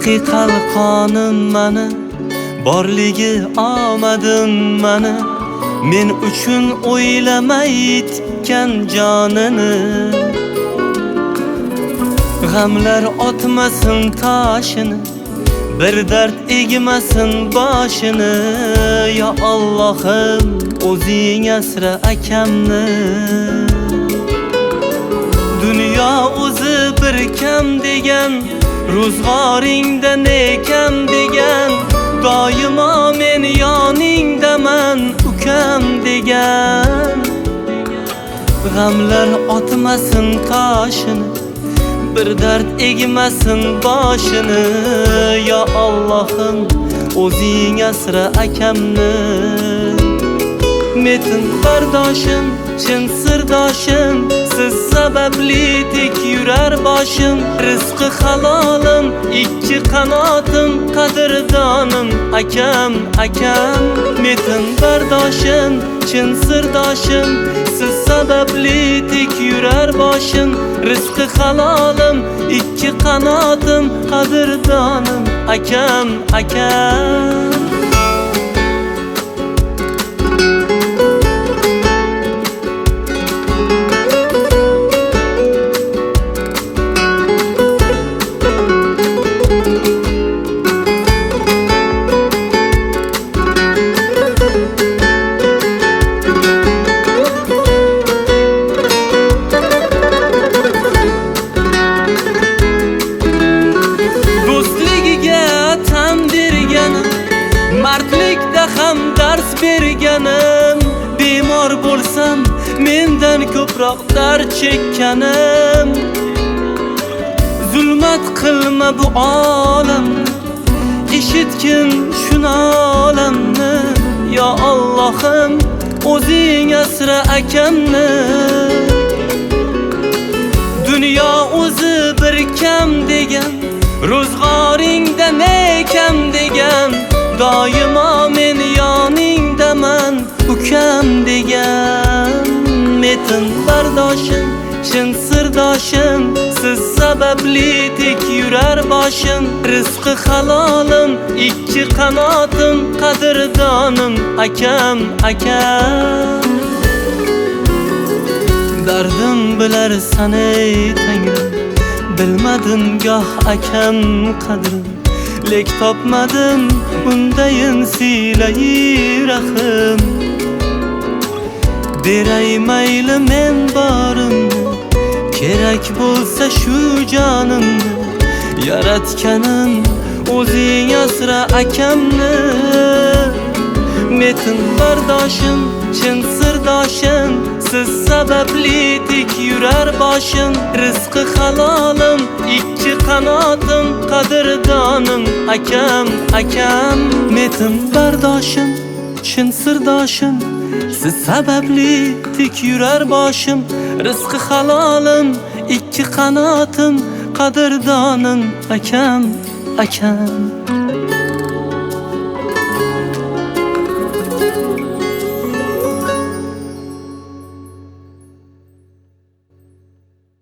qalqonim mani, borligi omadim mani, men uchun o'ylamay tikkan jonini. G'amlar otmasin toshini, bir dard egmasin boshini. Ya Allohim, o'zing asra akamni. Dunyo o'zi bir kam degan, ro'zg'oringda ne kam degan, doimo men yoningdaman ukam degan. G'amlar otmasin toshini, bir dard egmasin boshini. Ya Allohim, o'zing asra akamni. Metin bardoshim, chin sirdoshim, siz sababli tek yurar boshim. Rizqi halolim, ikki qanotim, qadrdonim akam, akam. Metin bardoshim, chin sirdoshim, siz sababli tek yurar boshim. Rizqi halolim, ikki qanotim, qadrdonim akam, akam. Mardlikda ham dars berganim, bemor bo'lsam mendan ko'proq dard chekkanim. Zulmat qilma bu olamni, eshitgin shuni olamni. Ya Allohim, o'zing asra akamni. Dunyo o'zi bir kam degan, ro'zg'oringda ne kam degan, doimo men yoningdaman ukam degan. Metin bardoshim, chin sirdoshim, siz sababli tek yurar boshim. Rizqi halolim, ikki qanotim, qadrdonim akam, akam. Dardim bilarsan ey Tangrim, bilmadim goh akam qadrin. Lek topmadim undayin siylay rahim. Beray mayli men borimni, kerak bo'lsa shu jonimni. Yaratganim, o'zing asra akamni. Metin bardoshim, chin sirdoshim, siz sababli tek yurar boshim. Rizqi halolim, ikki qanotim, qadrdonim akam, akam. Metin bardoshim, chin sirdoshim, siz sababli tek yurar boshim. Rizqi halolim, ikki qanotim, qadrdonim akam, akam.